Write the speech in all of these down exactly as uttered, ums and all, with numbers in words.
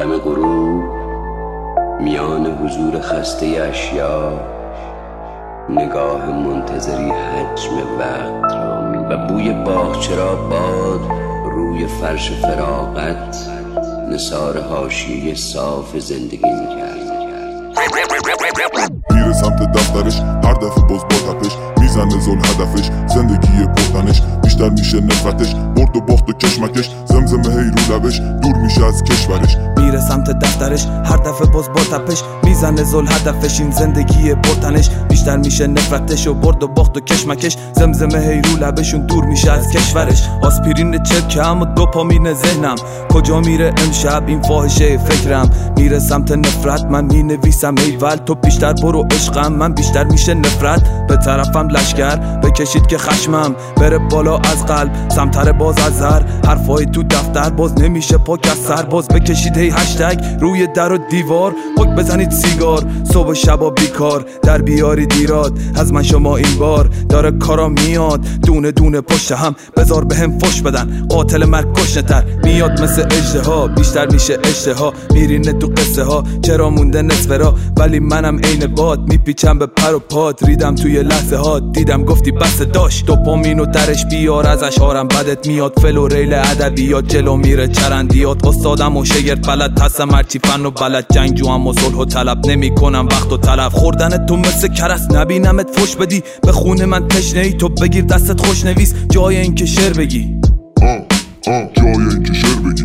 دم غروب میان حضور خسته اشیا، نگاه منتظری حجم وقت را می و بوی باغچه را باد روی فرش فراغت نثار حاشیه صاف زندگی میکرد. میره سمت دفترش، هر دفعه باز با تپش میزنه زل هدفش، زندگی پرتنش بیشتر میشه نفرتش، برد و باخت و کشمکش، زمزمه هی رو لبش دور میشه از کشورش. میره سمت دفترش، هر دفعه باز با تپش میزنه زل هدفش، این زندگی پرتنش بیشتر میشه نفرتش و برد و باخت و کشمکش، زمزمه هی رو لبشون دور میشه از کشورش. آسپرین چکم و دوپامین ذهنم، کجا میره امشب این فاحشه فکرم؟ میره سمت نفرت، من مینویسم ایول تو بیشتر برو عشقم، من بیشتر میشه نفرت. به طرفم لشگر بکشید که خشمم بره بالا از قلب، سمتر باز از زر، حرفای تو دفتر باز نمیشه پاک از سر. باز بکشید هی هشتگ روی در و دیوار، پاک بزنید سیگار صبح و شبا بیکار، در بیاری دیراد از من شما این بار. داره کارا میاد دونه دونه پشت هم، بذار به هم فش بدن قاتل مرگ کشنتر. میاد مثل اژدها بیشتر میشه اشتها، میرینه تو قصه ها چرا مونده نصف را، ولی منم عین باد میپیچم به پر و پاد. ریدم توی لحظه ها دیدم گفتی بس داشت، دوپامینو درش بیار از اشعارم بدت میاد. فل و ریل ادبیات جلو میره چرندیات، استادم و شگرد بلد هستم هرچی فن و بلد، جنگجوام و صلح و طلب نمی کنم وقت و طلب. خوردن تو مثل کرس نبینمت فش بدی، به خون من تشنه ای تو بگیر دستت خوش نویس، جای این که شعر بگی آه آه جای این که شعر بگی.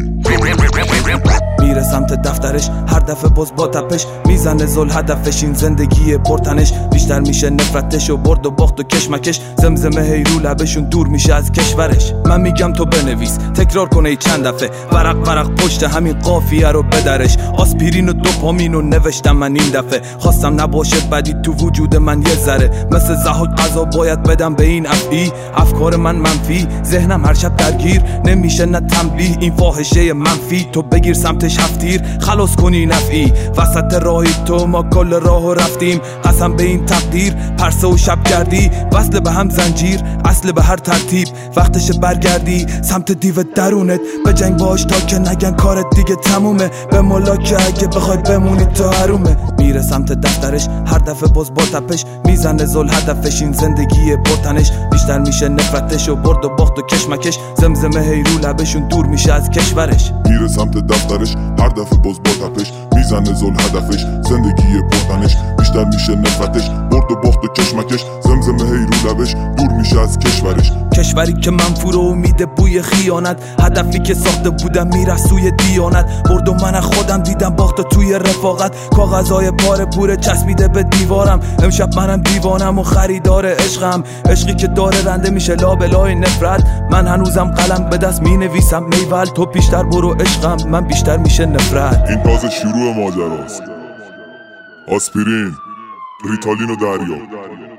میره سمت دفترش، هر دفعه باز با تپش میزنه زل هدفش، این زندگی پرتنش بیشتر میشه نفرتش و برد و باخت و کشمکش، زمزمه هی رو لبشون دور میشه از کشورش. من میگم تو بنویس تکرار کنه چند دفعه، ورق ورق پشت همین قافیه رو بدرش. آسپرین و دوپامین رو نوشتم من این دفعه، خواستم نباشه بدی تو وجود من یه ذره، مثل زهاک قضا باید بدم به این افعی. افکار من منفی، ذهنم هر شب درگیر، نمیشه نه تنبیه این فاحشه منفی. تو بگیر سمتش هفتیر خلاص کنی نفعی، وسط راهی تو ما کل راهو رفتیم، قسم به این تقدیر پرسه و شب گردی، وصل به هم زنجیر اصل به هر ترتیب. وقتش برگردی سمت دیو درونت، به جنگ باش تا که نگن کارت دیگه تمومه، به مولا که اگه بخوای بمونی تو حرومه. میره سمت دفترش، هر دفعه باز با تپش میزنه زل هدفش، این زندگی پرتنش بیشتر میشه نفرتش و برد و باخت و کشمکش، زمزمه هی رو لبشون دور میشه از کشورش. میره سمت دفترش، هر دفعه باز با تپش میزنه زل هدفش، زندگی پرتنش بیشتر میشه نفرتش، برد و باخت و کشمکش، زمزمه هی رو لبش دور میشه از کشورش. کشوری که منفور و میده بوی خیانت، هدفی که ساخته بودم میره سوی دیانت. برد و من خودم دیدم باخت توی رفاقت، کاغذای پاره پوره چسبیده به دیوارم. امشب منم دیوانم و خریدار عشقم، عشقی که داره رنده میشه لابلای نفرت. من هنوزم قلم به دست مینویسم میول تو بیشتر برو عشقم، من بیشتر میشه نفرت. این تازه شروع ماجراست. آسپرین، ریتالین و دریا.